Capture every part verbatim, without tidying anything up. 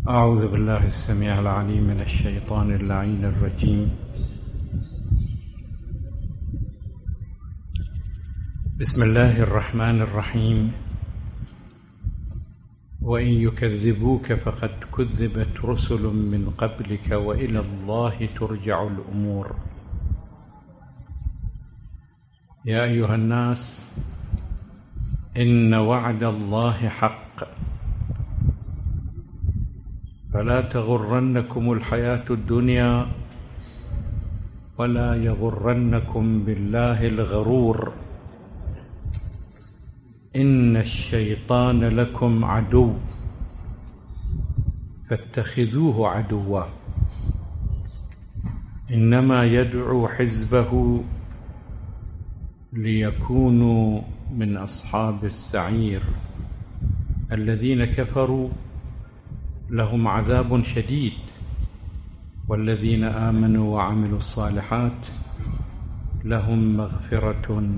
أعوذ بالله السميع العليم من الشيطان اللعين الرجيم. بسم الله الرحمن الرحيم. وإن يكذبوك فقد كذبت رسل من قبلك وإلى الله ترجع الأمور. يا أيها الناس إن وعد الله حق فلا تغرنكم الحياة الدنيا ولا يغرنكم بالله الغرور. إن الشيطان لكم عدو فاتخذوه عدوا إنما يدعو حزبه ليكونوا من أصحاب السعير. الذين كفروا لهم عذاب شديد والذين آمنوا وعملوا الصالحات لهم مغفرة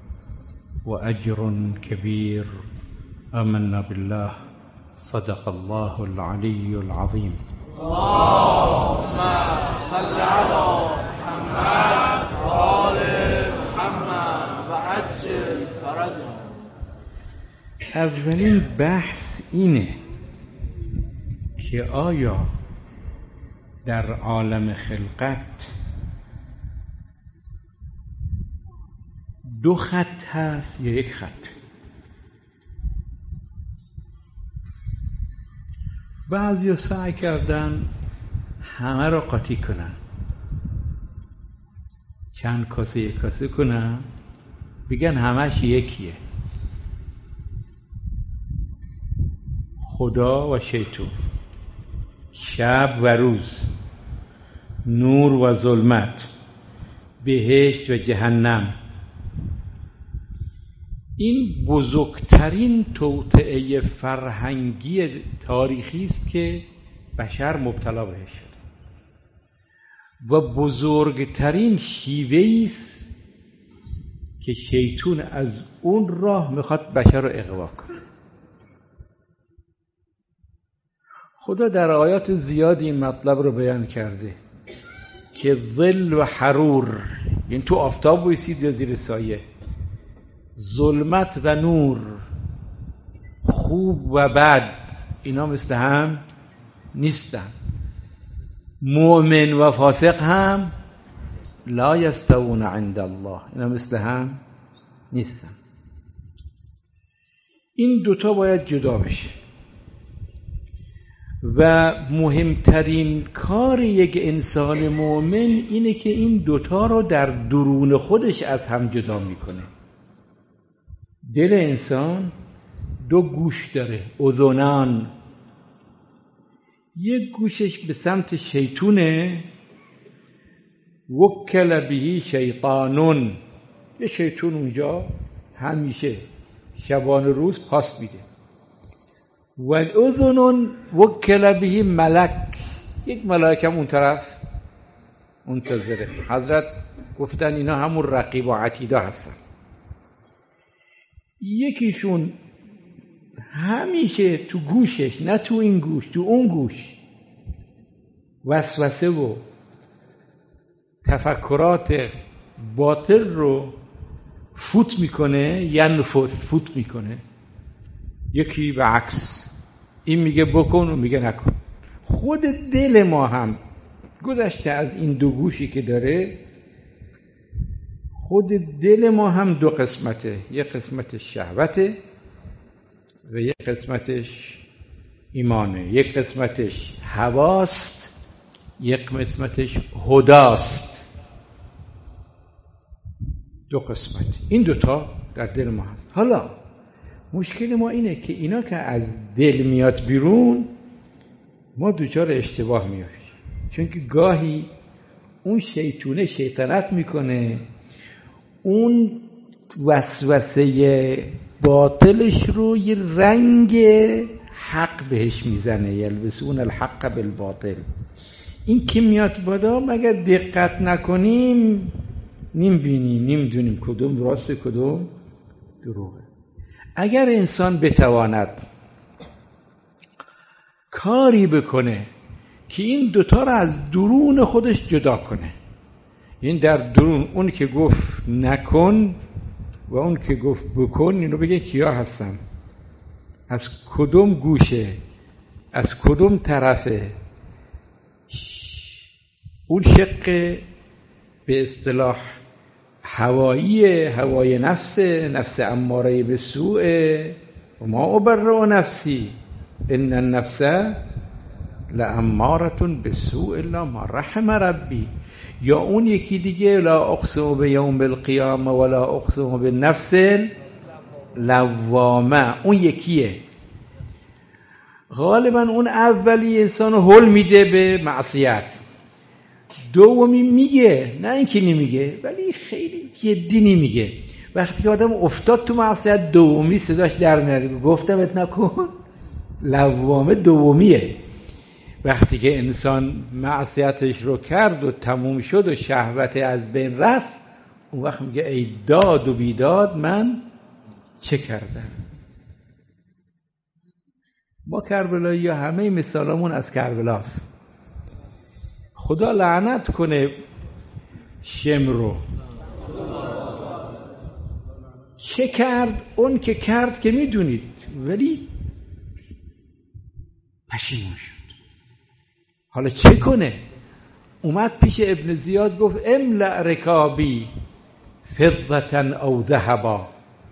وأجر كبير. آمنا بالله. صدق الله العلي العظيم. اللهم صل على محمد وآل محمد وعجل فرجهم. اولین بحث اینه که آیا در عالم خلقت دو خط هست یا یک خط؟ بعضی سعی کردن همه را قاطی کنن، چند کاسه یک کاسه کنن، بگن همش یکیه، خدا و شیطان، شب و روز، نور و ظلمت، بهشت و جهنم. این بزرگترین توطئه فرهنگی تاریخی است که بشر مبتلا بهش شده و بزرگترین شیوه‌ای است که شیطان از اون راه میخواد بشر رو اغوا کنه. خدا در آیات زیادی این مطلب رو بیان کرده که ظل و حرور، یعنی تو آفتاب بایستید یا زیر سایه، ظلمت و نور، خوب و بد، اینا مثل هم نیستن. مؤمن و فاسق هم لا یستوون عند الله، اینا مثل هم نیستن. این دوتا باید جدا بشه و مهمترین کار یک انسان مؤمن اینه که این دوتا رو در درون خودش از هم جدا میکنه. دل انسان دو گوش داره، اذنان. یک گوشش به سمت شیطونه، وکل به شیطانون، یه شیطون اونجا همیشه شبان روز پاس میده. و الاذن وکل به ملک، یک ملائکه اون طرف منتظره. حضرت گفتن اینا همون رقیب و عتیدا هستن. یکیشون همیشه تو گوشش، نه تو این گوش، تو اون گوش، وسوسه و تفکرات باطل رو فوت میکنه، یعنی فوت میکنه. یکی به عکس، این میگه بکن و میگه نکن. خود دل ما هم گذشته از این دو گوشی که داره، خود دل ما هم دو قسمته، یک قسمتش شهوته و یک قسمتش ایمانه، یک قسمتش هواست، یک قسمتش هداست. دو قسمت، این دوتا در دل ما هست. حالا مشکل ما اینه که اینا که از دل میاد بیرون، ما دوچار اشتباه میافتیم، چون که گاهی اون شیطونه شیطنت میکنه، اون وسوسه باطلش رو یه رنگ حق بهش میزنه، یلبسون الحق بالباطل. این که میاد بادا، مگر دقت نکنیم نیم بینیم، نیم دونیم کدوم راست کدوم دروغه. اگر انسان بتواند کاری بکنه که این دوتا رو از درون خودش جدا کنه. این در درون اون که گفت نکن و اون که گفت بکن، اینو بگه کیا هستن، از کدوم گوشه، از کدوم طرفه. اون شق به اصطلاح هوایی، هوای نفس، نفس اماره به سوء و ما ابرئ نفسی ان النفس لاماره بالسوء الا ما رحم ربی. یا اون یکی دیگه لا اقسم بیوم القیامه ولا اقسم بالنفس لوامه، اون یکیه. غالبا اون اولی انسانو هول میده به معصیت، دومی میگه، نه اینکه نمیگه ولی خیلی جدی نمیگه. وقتی که آدم افتاد تو معصیت، دومی صداش در میاد، گفتمت نکن. لوامه دومیه. وقتی که انسان معصیتش رو کرد و تموم شد و شهوت از بین رفت، اون وقت میگه ای داد و بیداد من چه کردم. ما کربلایی یا همه مثالمون از کربلاست. خدا لعنت کنه شم رو. چه کرد؟ اون که کرد که میدونید، ولی پشیمون شد. حالا چه کنه؟ اومد پیش ابن زیاد گفت املأ رکابی فضة او ذهبا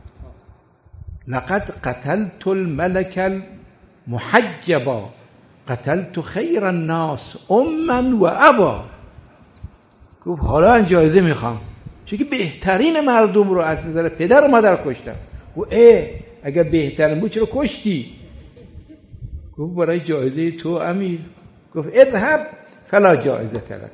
لقد قتلت الملك المحجبا قتلت خیر الناس اما و ابا. گفت حالا من جایزه میخوام، چون که بهترین مردم رو از نظر پدر و مادر کشتم. گفت اه اگر بهترین بود چرا کشتی؟ گفت برای جایزه تو امیر. گفت اذهب فلا جایزه لک.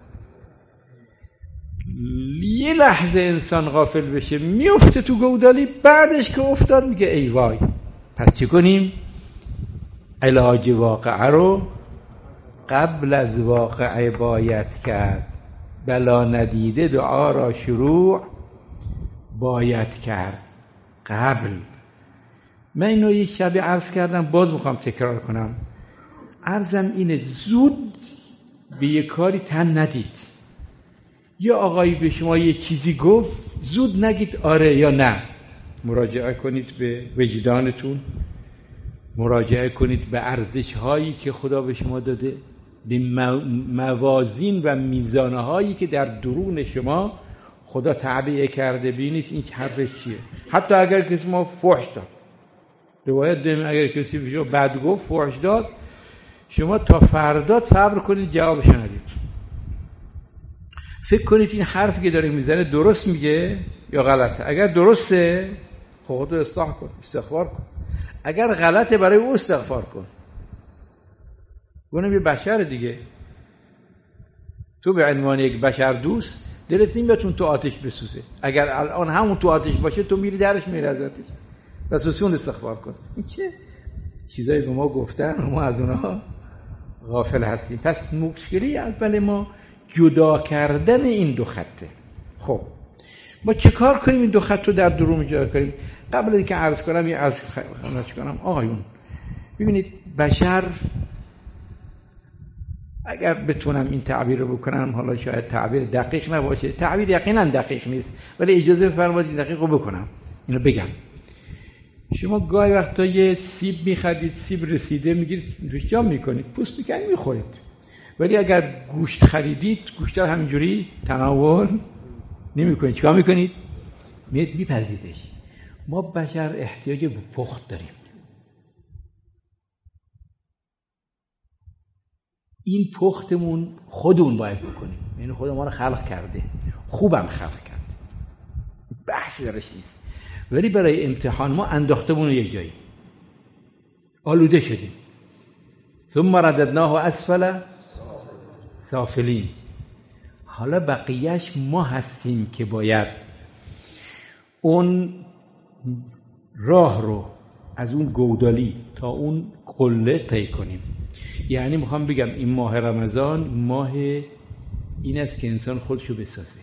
یه لحظه انسان غافل بشه میفته تو گودالی، بعدش که افتاد میگه ای وای. پس چی کنیم؟ علاج واقعه رو قبل از واقعه باید کرد. بلا ندیده دعا را شروع باید کرد قبل. من اینو یک شبی عرض کردم، باز میخوام تکرار کنم. عرضم اینه زود به یک کاری تن ندید. یا آقایی به شما یه چیزی گفت، زود نگید آره یا نه. مراجعه کنید به وجدانتون، مراجعه کنید به ارزش هایی که خدا به شما داده، به موازین و میزانه هایی که در درون شما خدا تعبیه کرده. بینید این حرفش چیه. حتی اگر کسی ما فحش داد، روایت داریم اگر کسی به شما بد گفت، فحش داد، شما تا فردا صبر کنید جوابش ندید. فکر کنید این حرفی که داره میزنه درست میگه یا غلطه. اگر درسته خودت اصلاح کن، استغفار کن. اگر غلطه برای او استغفار کن. اونم یه بشر دیگه. تو به عنوان یک بشر دوست دلت نمیاد تو آتش بسوزه. اگر الان همون تو آتش باشه تو میری درش میری ازتش. بس اون استغفار کن. این چه چیزایی به ما گفتن ما از اونها غافل هستیم. پس مشکلی اول ما جدا کردن این دو خطه. خب ما چه کار کنیم این دو خط رو در درون جدا کنیم؟ قبل از اینکه عرض کنم یه عرض کنم آقایون، ببینید بشر، اگر بتونم این تعبیر رو بکنم، حالا شاید تعبیر دقیق نباشه، تعبیر یقینا دقیق نیست، ولی اجازه بفرمایید دقیق رو بکنم، اینو بگم. شما گاهی وقتا یه سیب می‌خرید، سیب رسیده میگیرید روش جام میکنید، پوست میکنید میخورید. ولی اگر گوشت خریدید، گوشت رو همینجوری تناول نمیکنید. چیکار میکنید؟ میپزیدش. ما بشر احتیاج به پخت داریم. این پختمون خودمون باید بکنیم. یعنی خود ما رو خلق کرده، خوبم خلق کرده، بحثی درش نیست. ولی برای امتحان ما انداختمون رو یک جایی، آلوده شدیم. ثم رددناه اسفل سافلین. حالا بقیهش ما هستیم که باید اون راه رو از اون گودالی تا اون قله طی کنیم. یعنی میخوام بگم این ماه رمضان ماه این است که انسان خودشو بسازه،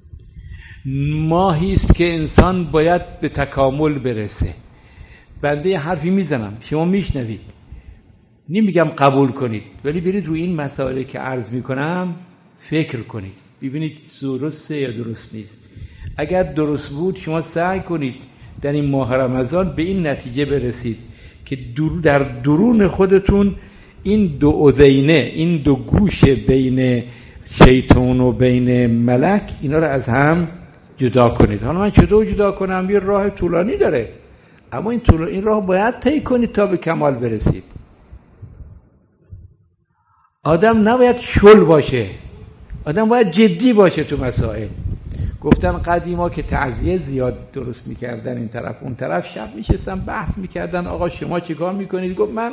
ماهی است که انسان باید به تکامل برسه. بنده یه حرفی میزنم شما میشنوید، نمیگم قبول کنید، ولی برید روی این مسائلی که عرض میکنم فکر کنید، ببینید درسته یا درست نیست. اگر درست بود شما سعی کنید در این ماه رمضان به این نتیجه برسید که در درون خودتون این دو اذینه، این دو گوش بین شیطان و بین ملک، اینا رو از هم جدا کنید. حالا من چطور جدا کنم؟ یه راه طولانی داره، اما این طول... این راه باید طی کنید تا به کمال برسید. آدم نباید شل باشه، آدم باید جدی باشه تو مسائل. گفتن قدیما که تعزیه زیاد درست میکردن این طرف اون طرف، شب میشستن بحث میکردن آقا شما چیکار میکنید؟ گفت من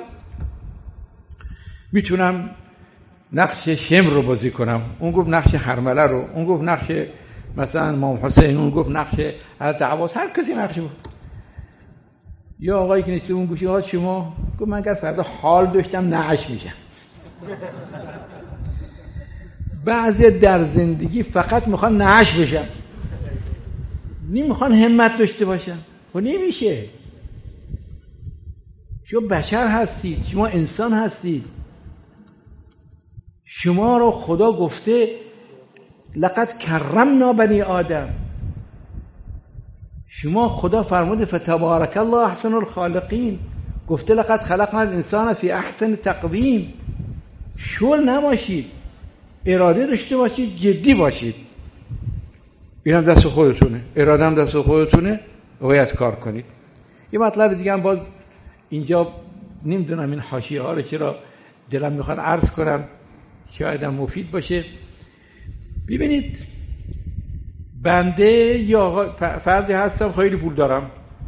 میتونم نقش شمر رو بازی کنم، اون گفت نقش هرمله رو، اون گفت نقش مثلا امام حسین، اون گفت نقش حضرت عباس، هر کسی نقشی بود. یا آقایی که نشسته اون گوشه، آقا شما؟ گفت من اگر فردا حال داشتم نعش میشم. بعضی در زندگی فقط میخوان نعش بشن، نمیخوان همت داشته باشن. خب نمیشه. شما بشر هستید، شما انسان هستید، شما رو خدا گفته لقد کرمنا بنی آدم. شما خدا فرموده فتبارک الله احسن الخالقین، گفته لقد خلقنا الانسان فی احسن تقویم. شل نباشید، اراده داشته باشید، جدی باشید. اینم دست خودتونه، اراده هم دست خودتونه، باید کار کنید. یه مطلب دیگه هم باز اینجا نمیدونم این حاشیه ها رو چرا دلم میخواد عرض کنم، شاید هم مفید باشه. ببینید بنده یا آقا فردی هستم خیلی پول دارم،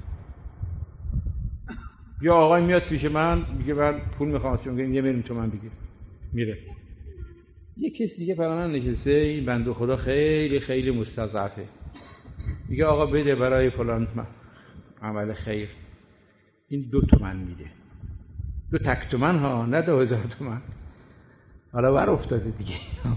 یا آقای میاد پیش من میگه من پول میخوام، میگه یه میلیون تومان بگیر، میره. یه کسی دیگه برای من نشسته، این بنده خدا خیلی خیلی مستضعفه، میگه آقا بده برای فلان عمل خیر، این دو تومن میده، دو تک تومن ها، نه دو هزار تومن. حالا بر افتاده دیگه.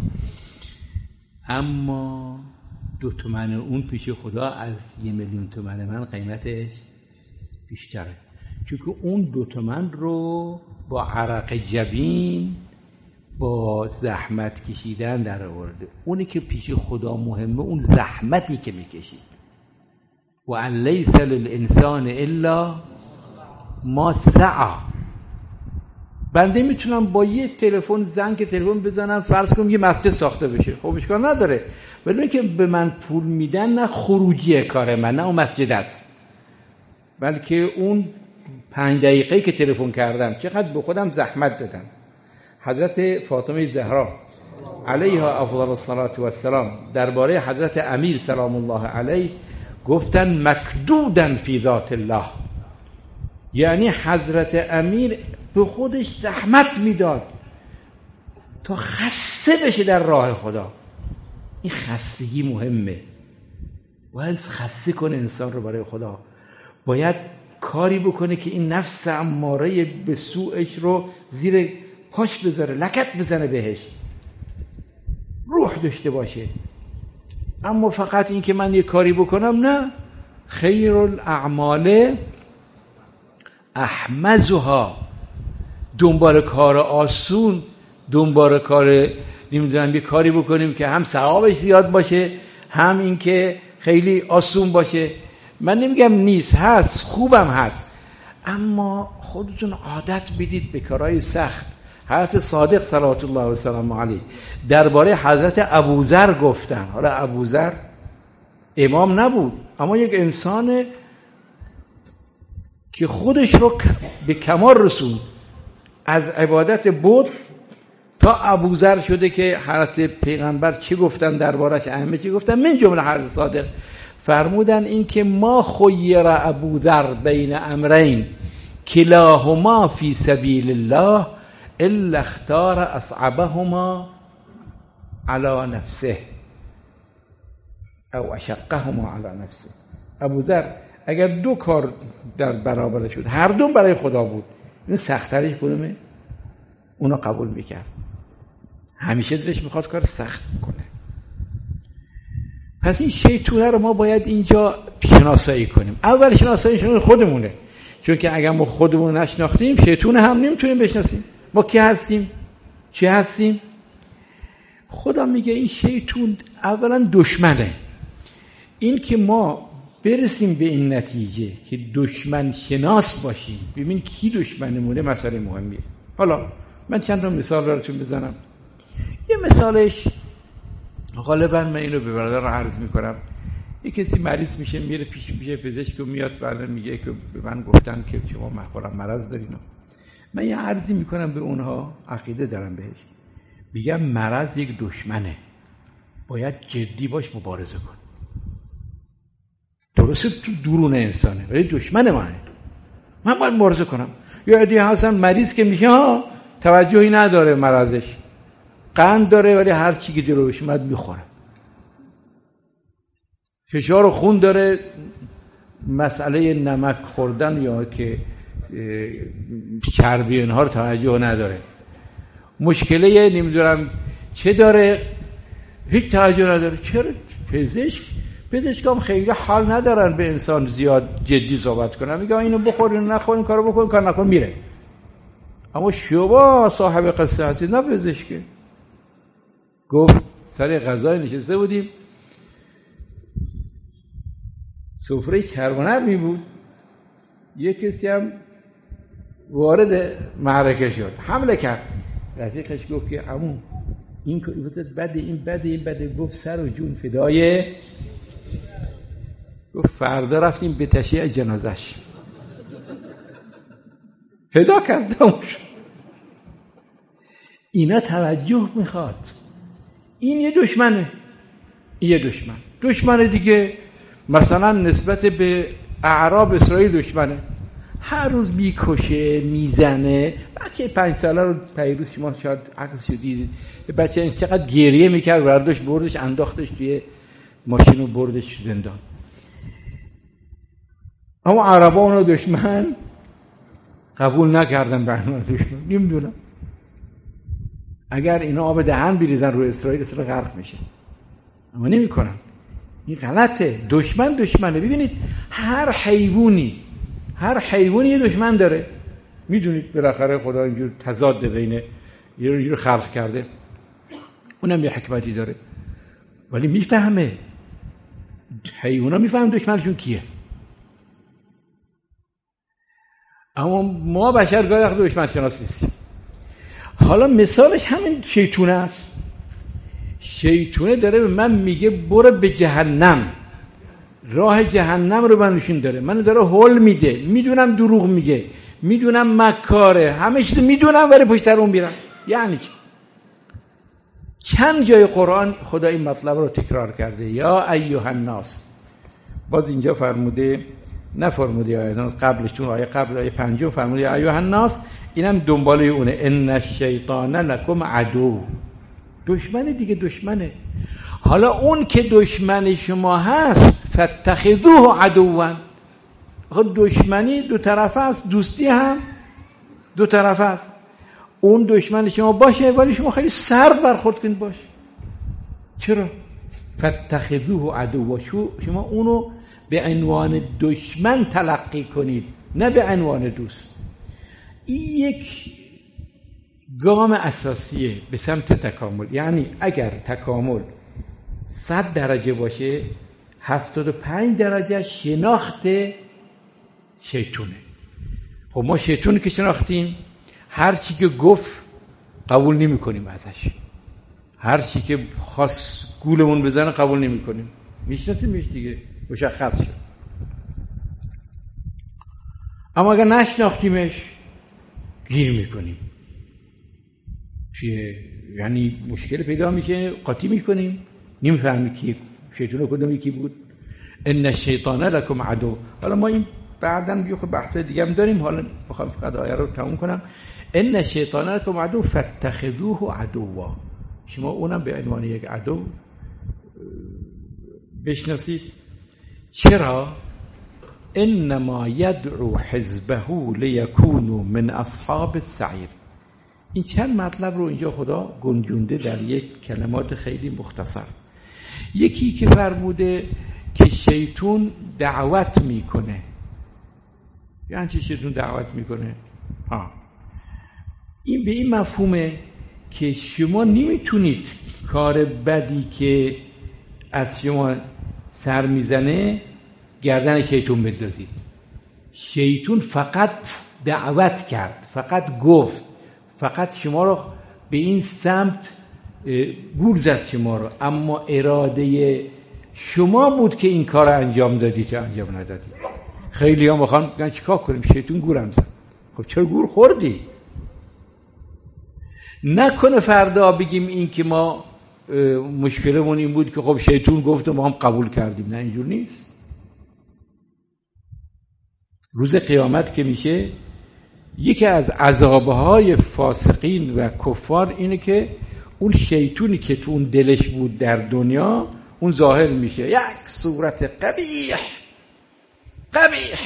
اما دو تومن اون پیش خدا از یه میلیون تومن من قیمتش بیشتره، چون که اون دو تومن رو با عرق جبین، با زحمت کشیدن در آورده. اونی که پیش خدا مهمه اون زحمتی که میکشید. و ان لیس للانسان الا ما سعی. بنده میتونم با یه تلفن زنگ تلفن بزنم فرض کنم یه مسجد ساخته بشه، خب اشکال نداره، ولی که به من پول میدن نه خروجی کار من، نه اون مسجد است، بلکه اون پنج دقیقه که تلفن کردم چقدر به خودم زحمت دادم. حضرت فاطمه زهرا علیها افضل الصلاة و السلام درباره حضرت امیر سلام الله علیه گفتن مکدودن فی ذات الله، یعنی حضرت امیر به خودش زحمت میداد تا خسته بشه در راه خدا. این خستگی مهمه، باید خسته کنه انسان رو برای خدا، باید کاری بکنه که این نفس اماره به سوءش رو زیر پاش بذاره، لکت بزنه بهش، روح داشته باشه. اما فقط این که من یه کاری بکنم، نه. خیر الاعمال احمزها، دنبال کار آسون، دنبال کار نمیدونم یه کاری بکنیم که هم ثوابش زیاد باشه، هم این که خیلی آسون باشه. من نمیگم نیست، هست، خوبم هست، اما خودتون عادت بدید به کارهای سخت. حضرت صادق صلوات الله و سلام علیه درباره حضرت ابوذر گفتن. حالا ابوذر امام نبود، اما یک انسان که خودش رو به کمال رسوند، از عبادت بود تا ابوذر شده که حضرت پیغمبر چی گفتن دربارش، ائمه چی گفتن، من جمله حضرت صادق فرمودن این که ما خیر ابوذر بین امرین کلاهما فی سبیل الله الا اختار اصعبهما على نفسه او اشقهما على نفسه. ابوذر اگر دو کار در برابر شد، هر دو برای خدا بود، این سخت‌ترش کدومه؟ اونو قبول میکرد. همیشه دلش میخواد کار سخت کنه. پس این شیطونه رو ما باید اینجا شناسایی کنیم. اول شناساییشون خودمونه، چون که اگر ما خودمون نشناختیم شیطونه هم نمیتونیم بشناسیم. ما کی هستیم؟ چی هستیم؟ خدا میگه این شیطون اولا دشمنه. این که ما برسیم به این نتیجه که دشمن شناس باشیم، ببین کی دشمنمونه، مسئله مهمیه. حالا من چند تا مثال براتون بزنم. یه مثالش غالبا من اینو به برادر عرض میکنم. یه کسی مریض میشه میره پیش میشه پزشک و میاد بعد میگه که به من گفتن که شما مخورم مرض دارین. من یه عرضی میکنم به اونها، عقیده دارم بهش، میگم مرض یک دشمنه، باید جدی باش مبارزه کن. درسته تو درون انسانه ولی دشمن منه، من باید مبارزه کنم. یا عدی هستن مریض که میشه ها توجهی نداره، مرضش قند داره ولی هر چی که جلوش اومد میخوره، فشار و خون داره، مسئله نمک خوردن یا که چربی اینها رو توجه نداره، مشکله نمیدونم چه داره، هیچ توجه نداره. چرا؟ پزشک پزشکام خیلی حال ندارن به انسان زیاد جدی صحبت کنن، میگه اینو بخور اینو نخور، این کارو بکن کار نکن میره. اما شما صاحب قصه هستید نه پزشکه. گفت سر غذای نشسته بودیم، سفره چربانر می بود، یک کسی هم وارد معرکه شد، حمله کرد. رفیقش گفت که عمو این بده این بده این بده. گفت سر و جون فدای. گفت فردا رفتیم به تشییع جنازش، فدا کردمش. اینا توجه میخواد. این یه دشمنه، این یه دشمن. دشمن دیگه مثلا نسبت به اعراب اسرائیل دشمنه، هر روز میکشه میزنه. بچه پنج ساله رو پیروز شما شاید عکسشو دیدید، بچه این چقدر گریه میکرد، برداشت بردش انداختش توی ماشین و بردش زندان. اما عربا اونو دشمن قبول نکردن، به عنوان دشمن. نمیدونم اگر اینا آب دهن بریزن روی اسرائیل اصلا غرق میشه، اما نمیکنن. این غلطه. دشمن دشمنه. ببینید هر حیوانی هر حیوانی یه دشمن داره. میدونید بالاخره خدا اینجور تضاد بین یه رو خلق کرده، اونم یه حکمتی داره. ولی میفهمه، حیونا میفهمن دشمنشون کیه. اما ما بشر گاهی وقت دشمن شناس نیستیم. حالا مثالش همین شیطونه است. شیطونه داره به من میگه برو به جهنم، راه جهنم رو من نشون داره، من داره هول میده. میدونم دروغ میگه، میدونم مکاره، همه چیز میدونم ولی پشت سر اون میرم. یعنی چی؟ چند جای قرآن خدا این مطلب رو تکرار کرده. یا ایها الناس. باز اینجا فرموده، نفرموده آیه قبلش، تو آیه قبل آیه پنجم فرموده یا ایها الناس. اینم دنباله اونه. ان الشیطان لکم عدو. دشمن دیگه، دشمنه. حالا اون که دشمن شما هست فاتخذوه عدوا. خود دشمنی دو طرفه است، دوستی هم دو طرفه است. اون دشمن شما باشه ولی شما خیلی سرد برخورد کنید باشه. چرا؟ فاتخذوه عدوا. شما اونو به عنوان دشمن تلقی کنید نه به عنوان دوست. این یک گام اساسیه به سمت تکامل. یعنی اگر تکامل صد درجه باشه، هفتاد و پنج درجه شناخت شیطونه. خب ما شیطون که شناختیم، هر چی که گفت قبول نمی کنیم ازش، هر چی که خاص گولمون بزنه قبول نمی کنیم. میشناسیمش دیگه، مشخص شد. اما اگر نشناختیمش گیر میکنیم، چیه؟ یعنی مشکل پیدا میشه، قاطی میکنیم، نمیفهمیم کی شیطان کدومی کی بود. ان الشیطان لکم عدو. حالا ما این بعداً یه بحث دیگه هم داریم، حالا میخوام فقط آیه رو تموم کنم. ان الشیطان لکم عدو فاتخذوه عدوا. شما اونم به عنوان یک عدو بشناسید. چرا؟ انما یدعو حزبه لیکونوا من اصحاب السعیر. این چند مطلب رو اینجا خدا گنجونده در یک کلمات خیلی مختصر. یکی که فرموده که شیطون دعوت میکنه. یعنی چی شیطون دعوت میکنه؟ ها این به این مفهومه که شما نمیتونید کار بدی که از شما سر میزنه گردن شیطون بندازید. شیطون فقط دعوت کرد، فقط گفت، فقط شما رو به این سمت گول زد شما رو، اما اراده شما بود که این کار رو انجام دادید یا انجام ندادید. خیلی هم بخوان بگن چیکار کنیم، شیطون گورم زد. خب چرا گور خوردی؟ نکنه فردا بگیم این که ما مشکلمون این بود که خب شیطون گفت و ما هم قبول کردیم. نه، اینجور نیست. روز قیامت که میشه، یکی از عذابهای فاسقین و کفار اینه که اون شیطونی که تو اون دلش بود در دنیا اون ظاهر میشه، یک صورت قبیح قبیح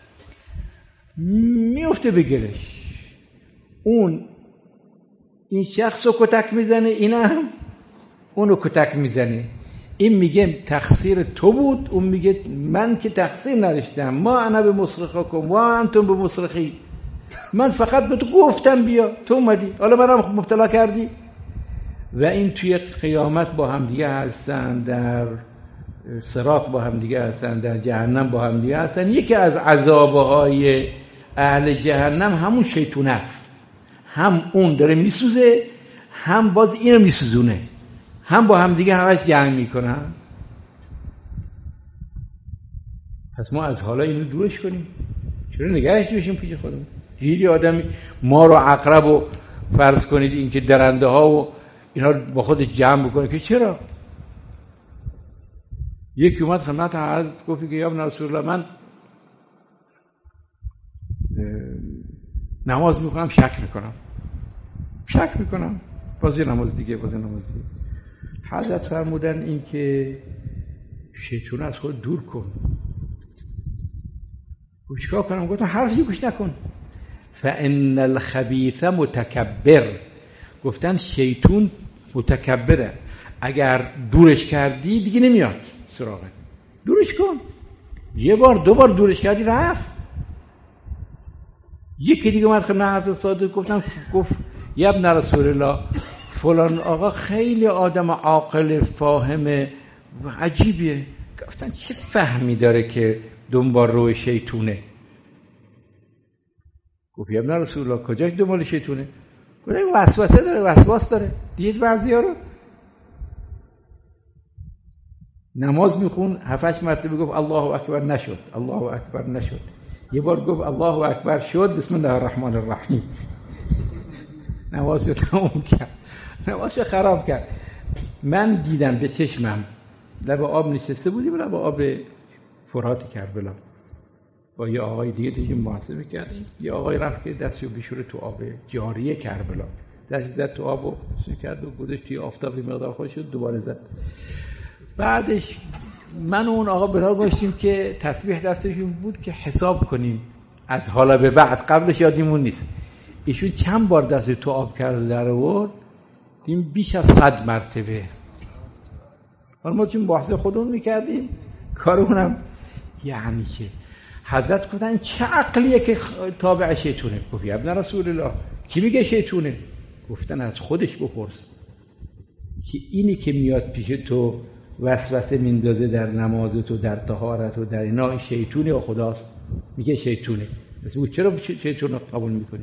میفته بگرش. اون این شخص رو کتک میزنه، این هم اون رو کتک میزنه. این میگه تقصیر تو بود، اون میگه من که تقصیر نداشتم، ما انا به مصرخکم و انتم به مصرخی، من فقط به تو گفتم بیا، تو اومدی، حالا منم مبتلا کردی. و این توی قیامت با هم دیگه هستن، در صراط با هم دیگه هستن، در جهنم با هم دیگه هستن. یکی از عذابهای اهل جهنم همون شیطون است، هم اون داره میسوزه، هم باز اینو میسوزونه، هم با هم دیگه همش جنگ میکنن. پس ما از حالا اینو دورش کنیم، چرا نگهش بشیم پیش خودمون؟ یه آدمی ما رو عقرب و فرض کنید این که درنده ها و اینا رو با خودش جمع بکنه که چرا؟ یکی اومد خدمت حضرت گفت که یا ابن رسول الله، من نماز میکنم شک میکنم شک میکنم بازی نماز دیگه بازی نماز دیگه. حضرت فرمودن این که شیطان از خود دور کن. چیکار کنم؟ گفتم حرفی گوش نکن. فان الخبیث متکبر، گفتن شیطون متکبره، اگر دورش کردی دیگه نمیاد سراغت، دورش کن. یه بار دو بار دورش کردی رفت. یکی دیگه اومد خدمت حضرت صادق گفتم گفت یا ابن رسول الله، فلان آقا خیلی آدم عاقل فاهم و عجیبیه. گفتن چه فهمی داره که دنبال روی شیطونه؟ گفت یا ابن رسول الله کجاش دنبال شیطونه؟ گفت وسوسه داره، وسواس داره. دید بعضیا رو نماز میخون هفتش مرتبه گفت الله اکبر نشد، الله اکبر نشد. یه بار گفت الله اکبر شد، بسم الله الرحمن الرحیم. نمازو تموم کرد، نمازو خراب کرد. من دیدم به چشمم، لب آب نشسته بودیم، لب آب فرات کربلا، با یه آقای دیگه دیگه محاسبه کردیم. یه آقای رفت که دستشو بشوره تو آب جاری کربلا، دست زد تو آب و شروع کرد و گذاشت توی آفتاب مقدار خودش شد، دوباره زد. بعدش من و اون آقا برای باشیم که تسبیح دستشون بود که حساب کنیم از حالا به بعد، قبلش یادیمون نیست. ایشون چند بار دست تو آب کرده در آورد، این بیش از صد مرتبه. حالا ما چون بحث خودمون میکردیم، کارمونم یعنی که حضرت گفتن چه عقلیه که تابع شیطونه؟ گفت یا ابن رسول الله کی میگه شیطونه؟ گفتن از خودش بپرس که اینی که میاد پیش تو وسوسه میندازه در نمازت و در طهارت و در اینا، شیطونه یا خداست؟ میگه شیطونه. پس بگو چرا شیطون رو قبول میکنی؟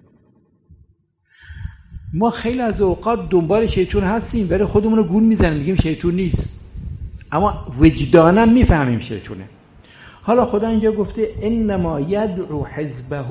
ما خیلی از اوقات دنبال شیطون هستیم ولی خودمون رو گول میزنیم میگیم شیطون نیست، اما وجدانا میفهمیم شیطونه. حالا خدا اینجا گفته انما یدعو حزبه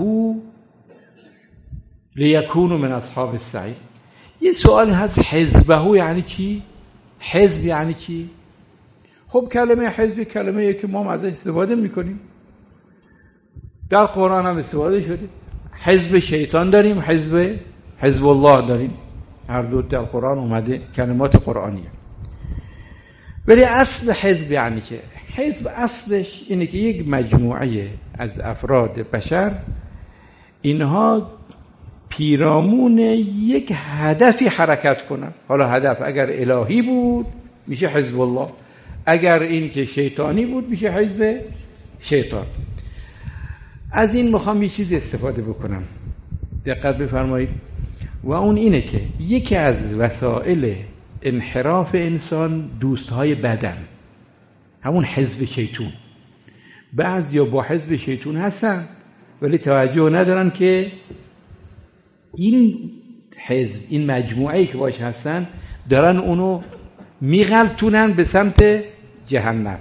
لیکونوا من اصحاب السعیر. یه سوال هست، حزبه یعنی چی؟ حزب یعنی چی؟ خب کلمه حزب کلمه که ما ازش استفاده میکنیم، در قرآن هم استفاده شده. حزب شیطان داریم، حزب حزب الله داریم، هر دو در قرآن اومده، کلمات قرآنیه. ولی اصل حزب یعنی چه؟ حزب اصلش اینه که یک مجموعه از افراد بشر، اینها پیرامون یک هدفی حرکت کنن. حالا هدف اگر الهی بود میشه حزب الله، اگر این که شیطانی بود میشه حزب شیطان. از این میخوام یه چیز استفاده بکنم، دقت بفرمایید. و اون اینه که یکی از وسایل انحراف انسان دوستهای بدن، همون حزب شیطون. بعضیا با حزب شیطون هستن ولی توجه ندارن که این حزب، این مجموعه‌ای که باش هستن دارن اونو میغلطونن به سمت جهنم.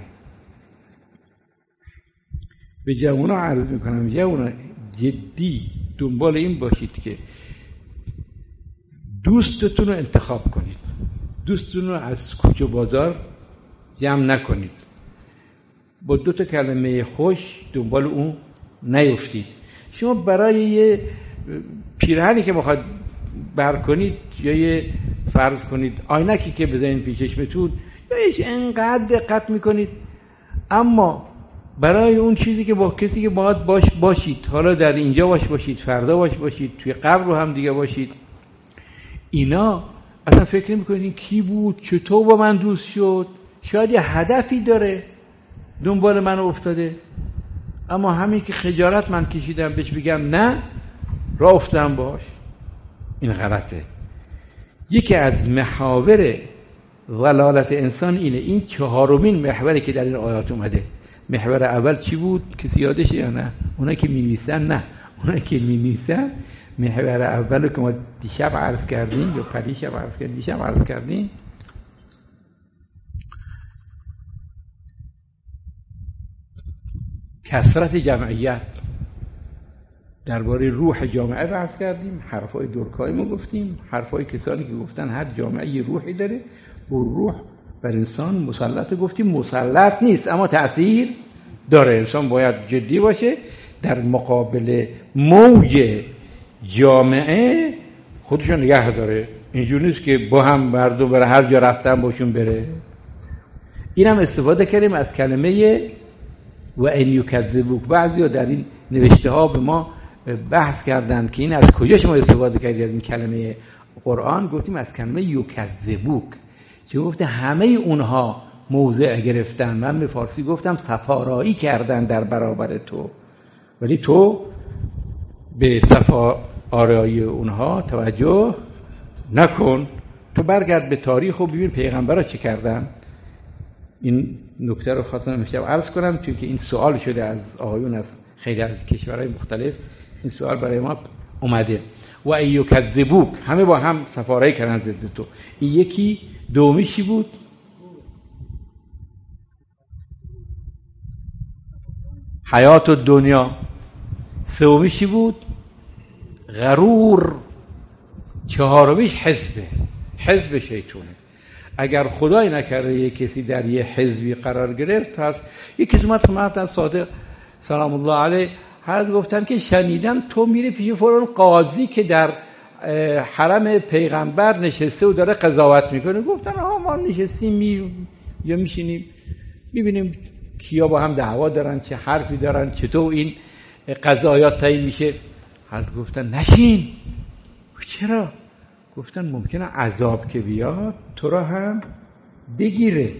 به جوونا عرض میکنم، جوونا جدی دنبال این باشید که دوستتون رو انتخاب کنید، دوستتون رو از کوچه بازار جمع نکنید، با دو تا کلمه خوش دنبال اون نیفتید. شما برای یه پیرهنی که بخواد بر کنید یا یه فرض کنید آینکی که بزنید پیش چشمتون یا ایش انقدر دقت میکنید، اما برای اون چیزی که با کسی که باید باش باشید، حالا در اینجا باش باشید، فردا باش باشید، توی قبر رو هم دیگه باشید، اینا اصلا فکر نمی‌کنید این کی بود، چطور با من دوست شد، شاید یه هدفی داره دنبال من افتاده، اما همین که خجالت من کشیدم بهش بگم نه، راه افتادم باش، این غلطه. یکی از محاور ضلالت انسان اینه. این چهارمین محوری که در این آیات اومده. محور اول چی بود؟ کسی یادشه یا نه؟ اونا که می‌نویسن نه، اونا که می‌نویسن محور اولو که ما دیشب عرض کردیم یا پریشب عرض کردیم، دیشب عرض کردیم، کثرت جمعیت. درباره روح جامعه بحث کردیم، حرفای دورکای ما گفتیم، حرفای کسانی که گفتن هر جامعه یه روحی داره و روح بر انسان مسلط، گفتیم مسلط نیست اما تأثیر داره. انسان باید جدی باشه در مقابل موج جامعه، خودشون نگه داره. اینجور نیست که با هم مردم بره هر جا رفتن باشون بره. اینم استفاده کردیم از کلمه و ان یکذبوک. بعضیا در این نوشته ها به ما بحث کردن که این از کجا شما استفاده کردید این کلمه قرآن. گفتیم از کلمه یکذبوک، چه گفته همه اونها موضع گرفتن. من به فارسی گفتم صفارایی کردن در برابر تو، ولی تو به صفارایی اونها توجه نکن، تو برگرد به تاریخ و ببین پیغمبرها چه کردن. این نکته رو خواستم امشب عرض کنم چون که این سوال شده از آقایون از خیلی از کشورهای مختلف، این سوال برای ما اومده. و ایکذبوک، همه با هم صفارایی کردن ضد تو. این یکی دومیشی بود حیات و دنیا، سومیشی بود غرور، چهارمیش حزبه، حزب شیطونه. اگر خدای نکرده یک کسی در یه حزبی قرار گرفت، پس یک کسی اومد خدمت صادق سلام الله علیه حضرت گفتن که شنیدم تو میری پیش فلان قاضی که در حرم پیغمبر نشسته و داره قضاوت میکنه. گفتن آها ما نشستیم می یا میشینیم میبینیم کیا با هم دعوا دارن، چه حرفی دارن، چطور این قضاوت تعیین میشه. حضرت گفتن نشین. چرا؟ گفتن ممکنه عذاب که بیاد تو را هم بگیره.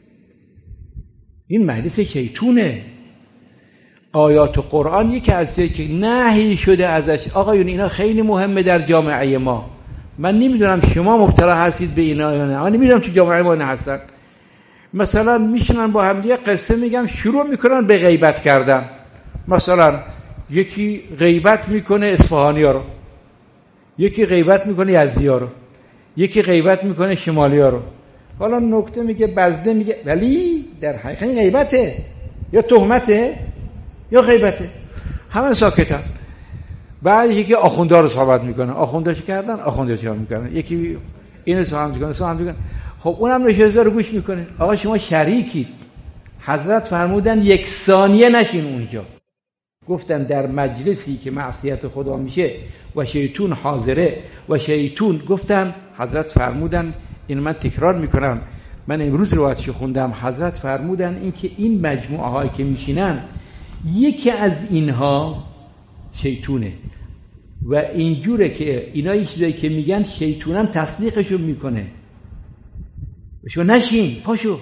این مجلس شیطونه. آیات قرآن یکی از چیزی که نهی شده ازش. آقایون اینا خیلی مهمه در جامعه ما. من نمیدونم شما مبتلا هستید به اینا یا نه، من نمیدونم تو جامعه ما نه هستن. مثلا میشنن با هم دیگه قصه میگم، شروع میکنن به غیبت کردن. مثلا یکی غیبت میکنه اصفهانی‌ها رو، یکی غیبت میکنه یزدی‌ها رو، یکی غیبت میکنه شمالی‌ها رو. حالا نکته میگه بزده میگه، ولی در حقیقت غیبته یا تهمته یا غیبته. همه ساکتن. بعد یکی آخوندا رو صحبت میکنه، آخوندا چه کردن، آخوندا چه میکنن، یکی اینو صحبت میکنه، صحبت میکنه. خب اونم نشسته رو گوش میکنه. آقا شما شریکید. حضرت فرمودن یک ثانیه نشین اونجا. گفتن در مجلسی که معصیت خدا میشه و شیطون حاضره و شیطون، گفتن حضرت فرمودن، این من تکرار میکنم، من امروز روایتش خوندم، حضرت فرمودن این که این مجموعه هایی که میشینن یکی از اینها شیطونه و اینجوره که اینا این چیزایی که میگن شیطونم تصدیقشو میکنه. شو نشین، پاشو.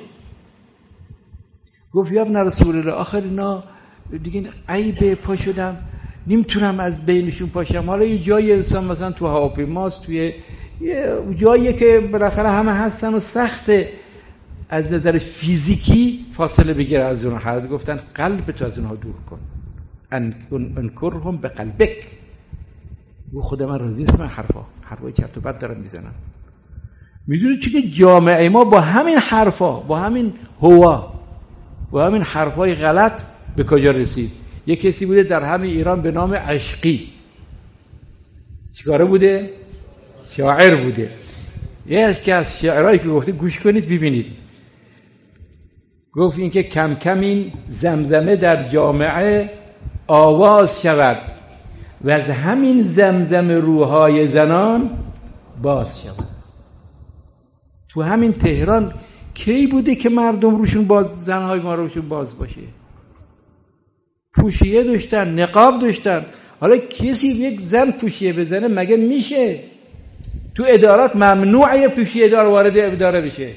گفت یا ابن رسول الله، آخر اینا دیگه عیبه، پا شدم نمیتونم از بینشون پاشم. حالا یه جایی انسان مثلا تو هواپیماست، توی یه جایی که بالاخره همه هستن و سخته از نظر فیزیکی فاصله بگیره از اونها. حضرت گفتن قلب تو از اونها دور کن، انکرهم به قلبک. گو خدا من راضی است من حرفا حرفای چرت و پرت دارم میزنم. میدونید چی که جامعه ما با همین حرفا، با همین هوا، با همین حرفای غلط به کجا رسید؟ یک کسی بوده در همین ایران به نام عشقی، چیکاره بوده؟ شاعر بوده. یکی از شاعرایی که گفته گوش کنید ببینید، گفت این که کم کم این زمزمه در جامعه آواز شود و از همین زمزم روحای زنان باز شود. تو همین تهران کی بوده که مردم روشون باز، زنهای ما روشون باز باشه؟ پوشیه داشتن، نقاب داشتن. حالا کسی یک زن پوشیه بزنه مگه میشه؟ تو ادارات ممنوعه پوشیه دار وارد اداره بشه.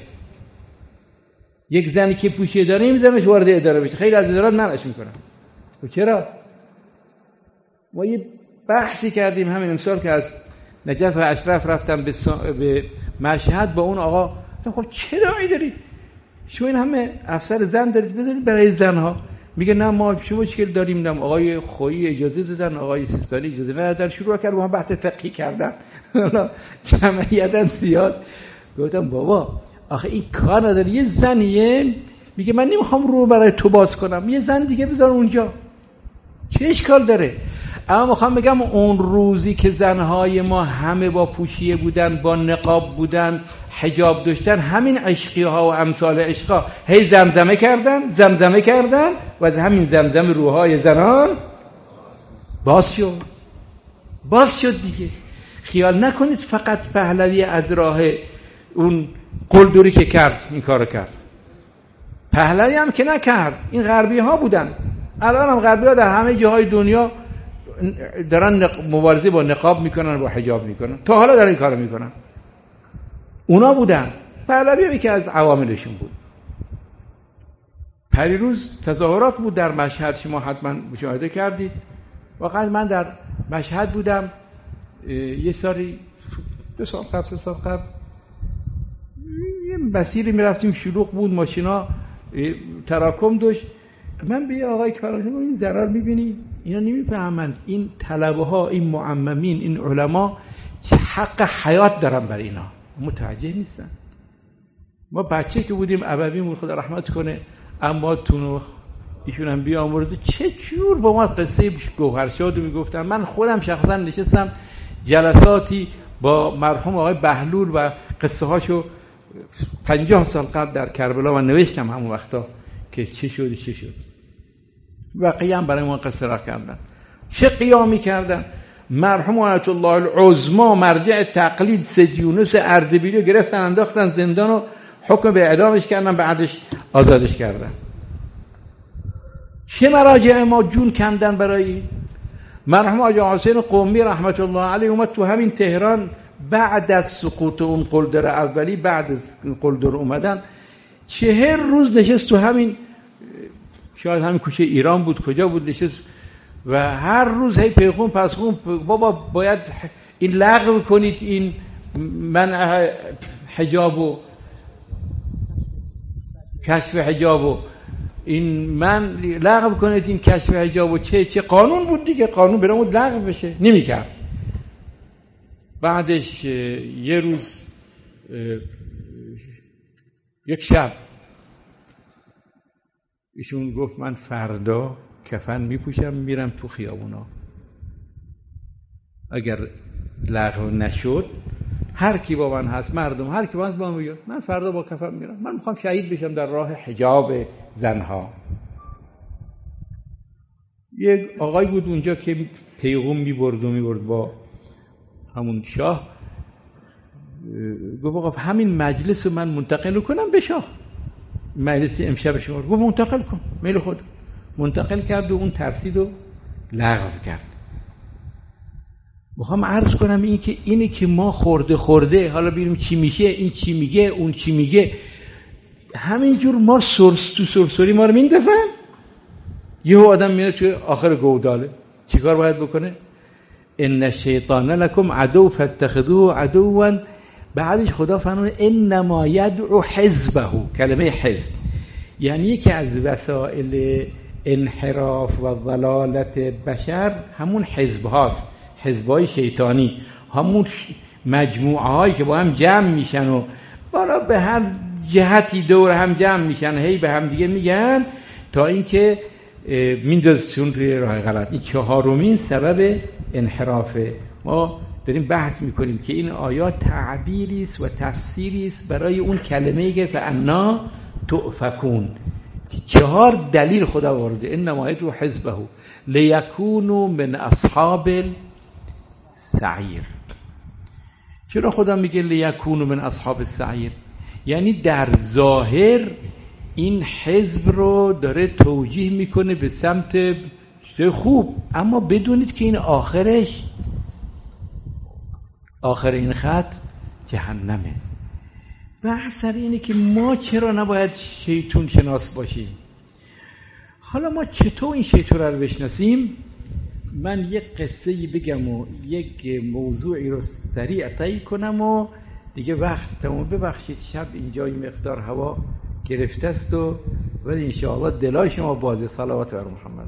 یک زنی که پوشیه داره نمیذارنش وارد اداره بشه. خیلی از ادارات منعش میکنن. و چرا؟ ما یه بحثی کردیم همین امسال که از نجف و اشرف رفتم به, سا... به مشهد با اون آقا. خب چه داعی دارید؟ شما این همه افسر زن دارید بذارید برای زنها. میگه نه ما شما مشکل داریم. نه آقای خویی اجازه دادن، آقای سیستانی اجازه ندادن. شروع کرد با هم بحث فقهی کردن. جمعیتم زیاد. گفتم بابا آخه این کار نداره. یه زنیه میگه من نمیخوام رو برای تو باز کنم، یه زن دیگه بذار اونجا، چه اشکال داره؟ اما میخوام بگم اون روزی که زنهای ما همه با پوشیه بودن، با نقاب بودن، حجاب داشتن، همین عشقی ها و امثال عشقا هی زمزمه کردن زمزمه کردن و از همین زمزم روحای زنان باز شد باز شد دیگه. خیال نکنید فقط پهلوی از راه اون قلدری که کرد این کارو کرد. پهلوی هم که نکرد، این غربی ها بودن. الان هم غربی ها در همه جاهای دنیا دارن مبارزه با نقاب میکنن، با حجاب میکنن، تا حالا دارن این کارو میکنن. اونا بودن. پهلوی هم که از عواملشون بود. پریروز تظاهرات بود در مشهد، شما حتما مشاهده کردید. واقعا من در مشهد بودم یه سالی دو سال قبل سه سال قبل، یه مسیری میرفتیم شلوغ بود، ماشینا تراکم داشت. من به یه آقای که فرانسه این ضرر میبینی؟ اینا نمیفهمند این طلبه ها، این معممین، این علما چه حق حیات دارن برای اینا، متوجه نیستن. ما بچه که بودیم ابویمون خدا رحمت کنه اما تونو ایشون هم بیامرزه چه جور با ما قصه گوهرشاد رو میگفتن. من خودم شخصا نشستم جلساتی با مرحوم آقای بهلول و قصه هاشو پنجاه سال قبل در کربلا و نوشتم همون وقتا که چه شد چه شد. بقیه هم برای ما قصه را کردن، چه قیامی کردن. مرحوم آیت الله العظما مرجع تقلید سید یونس اردبیلی گرفتن انداختن زندان و حکم به اعدامش کردن، بعدش آزادش کردن. چه مراجع ما جون کندن برای مرحوم آقا حسین قمی رحمت الله علیه. اومد تو همین تهران بعد از سقوط اون قلدر اولی، بعد از قلدر اومدن چهر روز نشست تو همین، شاید همین کوچه ایران بود کجا بود، نشست و هر روز هی پیغون پس خون بابا باید این لغو کنید، این منع حجاب و کشف حجاب و این من لغو کنید این کشف حجاب و چه چه قانون بود دیگه، قانون برامون لغو بشه نمی‌کرد. بعدش یه روز یک شب ایشون گفت من فردا کفن میپوشم میرم تو خیابونا، اگر لغو نشد هر کی با من هست، مردم هر کی با من با من بیاد، من فردا با کفن میرم، من میخوام شهید بشم در راه حجاب زنها. یک آقای بود اونجا که پیغام میبرد و میبرد با همون شاه، گفت آقا همین مجلس رو من منتقل کنم به شاه، مجلس امشب شما. گفت منتقل کن، میل خود. منتقل کرد و اون ترسید و لغو کرد. میخوام عرض کنم این که اینی که ما خورده خورده حالا ببینیم چی میشه، این چی میگه اون چی میگه، همینجور ما سرس تو سرسری ما رو میندازن. یه آدم میاد توی آخر گوداله چیکار باید بکنه؟ ان الشیطان لکم عدو فاتخذوه عدوا. بعدش خدا فرمود انما یدعو حزبه. کلمه حزب یعنی یکی از وسایل انحراف و ضلالت بشر همون حزب هاست، حزبای شیطانی، همون مجموعه هایی که با هم جمع میشن و بالا به هر جهتی دور هم جمع میشن، هی به هم دیگه میگن تا اینکه میندازشون توی راه غلط. این چهارمین سبب انحرافه. ما داریم بحث میکنیم که این آیات تعبیری است و تفسیری است برای اون کلمه‌ای که فانا تؤفکون. چهار دلیل خدا آورده. انما یدعو حزبه لیکونوا من اصحاب السعیر. چرا خدا میگه لیکونوا من اصحاب السعیر؟ یعنی در ظاهر این حزب رو داره توجیه میکنه به سمت خوب، اما بدونید که این آخرش، آخر این خط جهنمه. بحث سر اینه که ما چرا نباید شیطان شناس باشیم؟ حالا ما چطور این شیطان رو بشناسیم؟ من یک قصه بگم و یک موضوعی رو سریع طی کنم و دیگه وقت تمام. ببخشید شب اینجا این مقدار هوا گرفته است و ولی انشاءالله دلای شما بازه. صلوات بر محمد.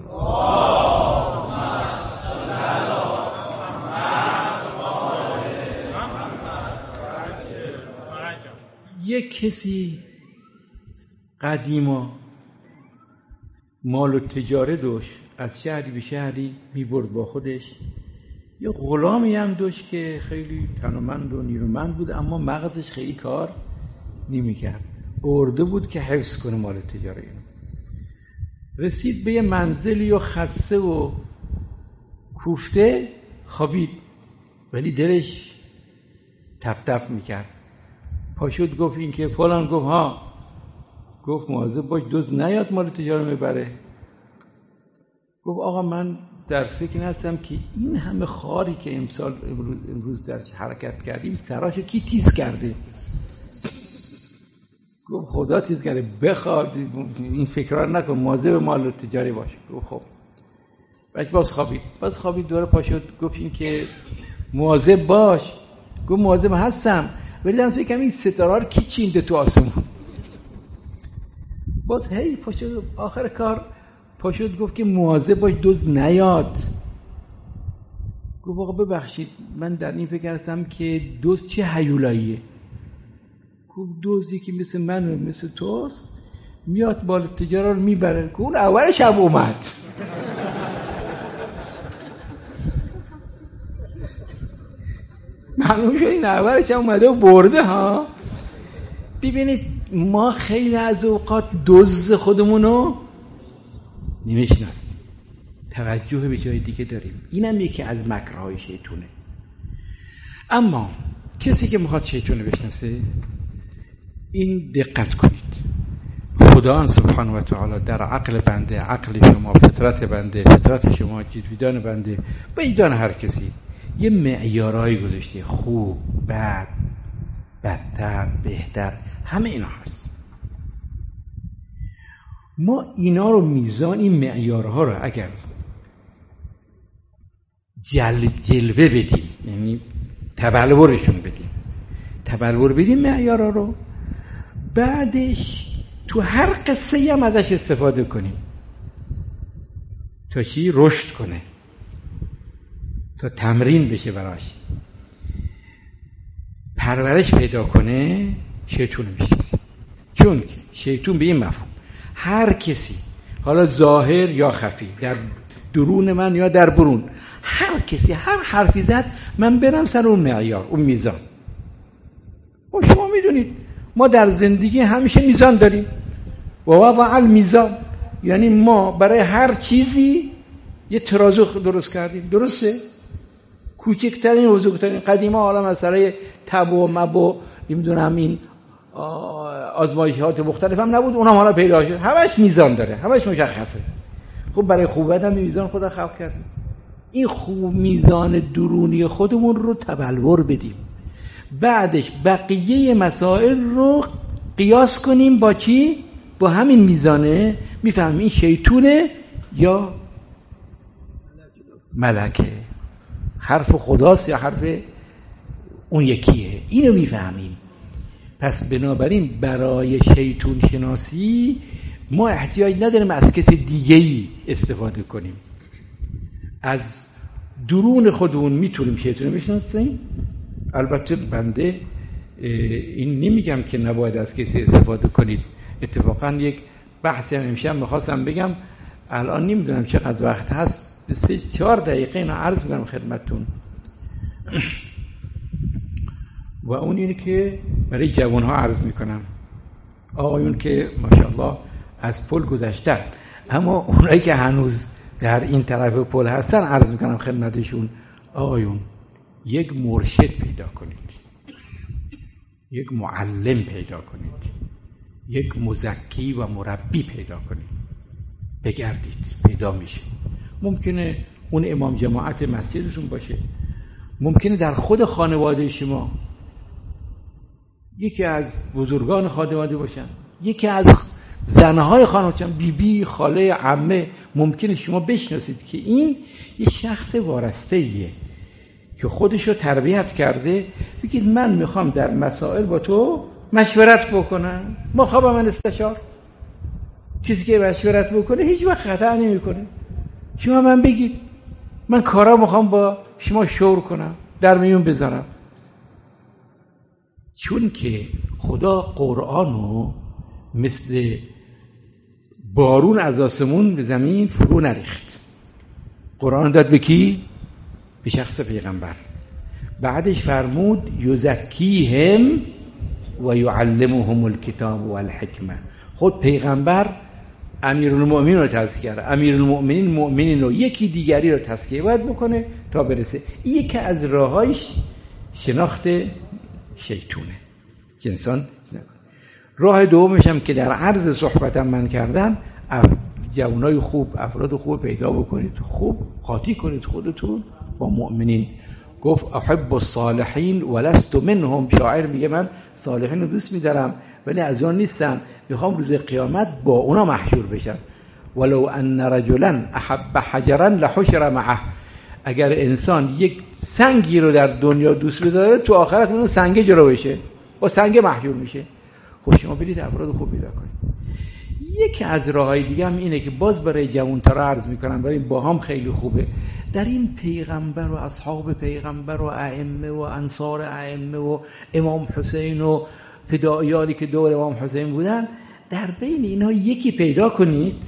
یک کسی قدیما مال و تجاره داشت، از شهری به شهری میبرد با خودش. یه غلامی هم داشت که خیلی تنومند و نیرومند بود، اما مغزش خیلی کار نمی‌کرد. ارده بود که حفظ کنه مال تجاره. رسید به یه منزلی و خسته و کوفته خوابید، ولی دلش تپ تپ میکرد. پاشد گفت این که فلان، گفت ها، گفت مواظب باش دزد نیاد مال تجاره میبره. گفت آقا من در فکر هستم که این همه خاری که امسال امروز, امروز در حرکت کردیم سراشو کی تیز کرده؟ گفت خدا تیز کرده. بخواد این فکرها نکن، مواظب مال تجاری باش. گفت خب. بعد باز خوابید. باز خوابید دوباره پاشد گفت این که مواظب باش. گفت مواظب هستم، ولی من فکر کنم این ستاره رو کی چینده تو آسمون. باز هی پاشد آخر کار پاشد گفت که مواظب باش دزد نیاد. گفت آقا ببخشید من در این فکر هستم که دزد چه هیولاییه؟ گفت دزدی که مثل من و مثل توست میاد مال تجاره رو میبره. گفت اون اول شب اومد. معلوم شد این اولش هم اومده و برده ها. ببینید ما خیلی از اوقات دزد خودمونو نمیشناسیم، توجه به جای دیگه داریم. اینم یکی از مکرهای شیطونه. اما کسی که میخواد شیطونه بشناسه، این دقت کنید، خدا سبحانه و تعالی در عقل بنده، عقل شما، فطرت بنده، فطرت شما، وجدان بنده، وجدان هر کسی یه معیارایی گذاشته، خوب، بد، بدتر، بهتر، همه اینا هست. ما اینا رو میزان، این معیارها رو اگر جلب جلوه بدیم، یعنی تبلورشون بدیم، تبلور بدیم معیارها رو، بعدش تو هر قصه هم ازش استفاده کنیم تا چی؟ رشد کنه، تا تمرین بشه براش، پرورش پیدا کنه. شیطون میشناسیم. چون که شیطون به این مفهوم هر کسی، حالا ظاهر یا خفی، در درون من یا در برون، هر کسی هر حرفی زد من برم سر اون معیار، اون میزان. و شما میدونید ما در زندگی همیشه میزان داریم. و وضع المیزان، یعنی ما برای هر چیزی یه ترازو درست کردیم. درسته؟ کوچکترین و بزرگترین. قدیما حالا مسئله تب و مب و نمیدونم این آزمایشات مختلف هم نبود، اونم حالا پیدا شد. همش میزان داره، همش مشخصه. خب برای خوبت هم میزان خدا خلق کرد. این خوب میزان درونی خودمون رو تبلور بدیم، بعدش بقیه مسائل رو قیاس کنیم با چی؟ با همین میزانه. میفهمیم این شیطونه یا ملکه حرف خداست یا حرف اون یکیه؟ اینو میفهمیم. پس بنابراین برای شیطون شناسی ما احتیاج نداریم از کسی دیگه‌ای استفاده کنیم. از درون خودمون میتونیم شیطون رو بشناسیم. البته بنده این نمیگم که نباید از کسی استفاده کنید. اتفاقا یک بحثی هم امشب میخواستم بگم، الان نمیدونم چقدر وقت هست، به سه چهار دقیقه اینو عرض میکنم خدمتتون. و اون اینه که برای جوانها عرض میکنم، آقایون که ماشاءالله از پل گذشتن، اما اونایی که هنوز در این طرف پل هستن عرض میکنم خدمتشون، آقایون یک مرشد پیدا کنید، یک معلم پیدا کنید، یک مزکی و مربی پیدا کنید. بگردید پیدا میشه. ممکنه اون امام جماعت مسجدتون باشه، ممکنه در خود خانواده شما یکی از بزرگان خانواده باشن، یکی از زنهای خانواده باشن، بیبی، خاله، عمه. ممکنه شما بشناسید که این یه شخص وارسته‌ایه که خودش رو تربیت کرده. بگید من میخوام در مسائل با تو مشورت بکنم، مخاطب من استشار. کسی که مشورت بکنه هیچ وقت خطا نمیکنه. شما من بگید من کارا میخوام با شما شور کنم، در میون بذارم. چون که خدا قرآنو مثل بارون از آسمون به زمین فرو نریخت. قرآن داد به کی؟ به شخص پیغمبر. بعدش فرمود یزکیهم و یعلمهم الکتاب و الحکمه. خود پیغمبر امیرالمؤمنین رو تزکیه کرد. امیرالمؤمنین مؤمنین رو، یکی دیگری رو تزکیه باید بکنه تا برسه. این یکی از راهایش شناخت شیطونه که انسان نکنه. راه دومش هم که در عرض صحبتم من کردم، جوانای خوب، افراد خوب پیدا بکنید، خوب خاطی کنید خودتون با مؤمنین. گفت احب الصالحین ولست منهم. شاعر میگه من صالحین رو دوست می‌دارم ولی از اون نیستم، میخوام روز قیامت با اونا محشور بشم. ولو ان رجلا احب حجرا لحشر معه. اگر انسان یک سنگی رو در دنیا دوست بداره، تو آخرت اون سنگ جلو بشه، با سنگ محشور میشه. خب شما برید افراد خوب پیدا کنید. یکی از راههای دیگه هم اینه که باز برای جوان‌ترا عرض میکنم، برای باهام خیلی خوبه. در این پیغمبر و اصحاب پیغمبر و ائمه و انصار ائمه و امام حسین و فداییانی که دور امام حسین بودن، در بین اینا یکی پیدا کنید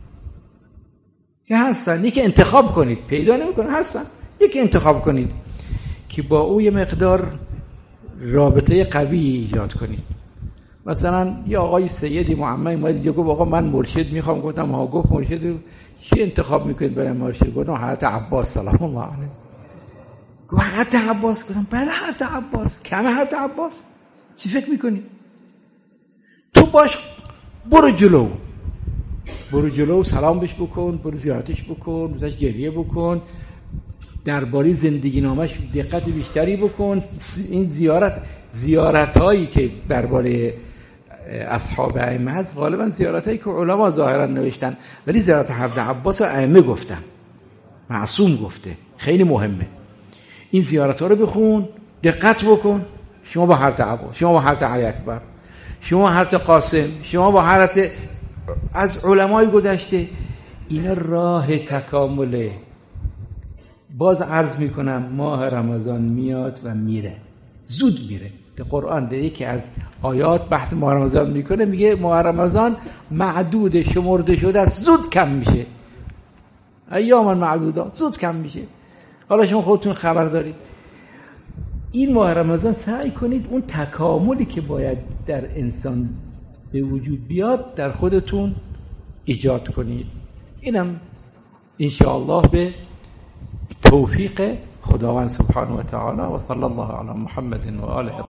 که هستن، یکی انتخاب کنید. پیدا نمیکنن، هستن، یکی انتخاب کنید که با او یه مقدار رابطه قوی ایجاد کنید. مثلا یه آقای سیدی محمد اومد گفت آقا من مرشد میخوام. گفتم ها. گفت مرشد چی انتخاب میکنید برای مرشد؟ گفتم حضرت عباس سلام الله علیه. گفت حضرت عباس؟ گفتم بله حضرت عباس. کمه حضرت عباس؟ چی فکر میکنی؟ تو باش برو جلو، برو جلو، سلام بهش بکن، برو زیارتش بکن، بزنش گریه بکن، درباره زندگی نامش دقت بیشتری بکن. این زیارت زیارت هایی که درباره اصحاب ائمه هست غالبا زیارت هایی که علما ظاهرا نوشتن، ولی زیارت حضرت عباس و ائمه گفتن، معصوم گفته، خیلی مهمه. این زیارت ها رو بخون، دقت بکن. شما با حضرت عباس، شما با حضرت علی اکبر، شما با حضرت قاسم، شما با حضرت از علمای گذشته، اینا راه تکامله. باز عرض میکنم ماه رمضان میاد و میره، زود میره. که قرآن در یکی از آیات بحث ماه رمضان میکنه، میگه ماه رمضان معدود، شمرده شده است، زود کم میشه. ایام معدودات، زود کم میشه. حالا شما خودتون خبر دارید. این ماه رمضان سعی کنید اون تکاملی که باید در انسان به وجود بیاد در خودتون ایجاد کنید. اینم انشاءالله به توفیق خداوند سبحانه و تعالی. و صلی الله علی محمد و آله.